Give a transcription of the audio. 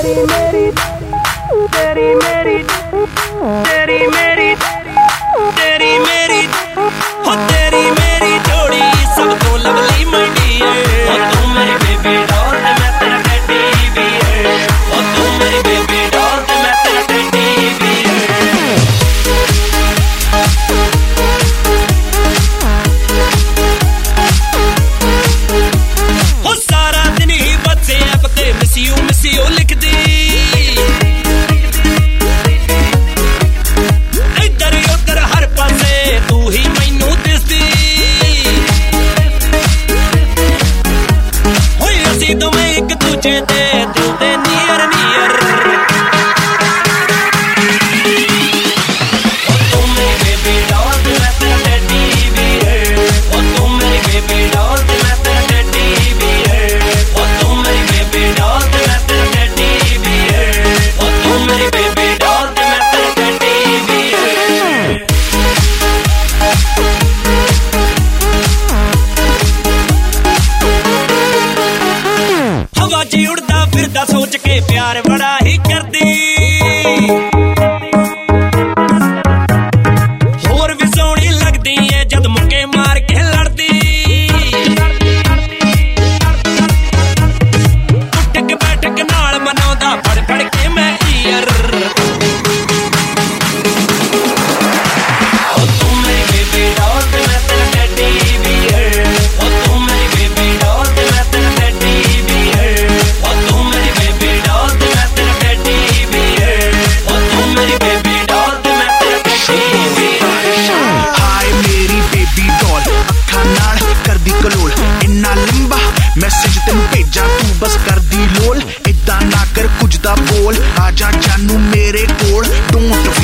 उड़दा फिरदा सोच के प्यार बड़ा ही करदी होर भी सोहनी लगदी है जद मुक्के मार के लड़दी उठक बैठक नाल मनाउंदा फड़ फड़ के मैं ईयर मैसेज तेनू भेजा तू बस कर दी लोल इदा ना कर कुछ दा बोल आजा जानू मेरे कोल डोंट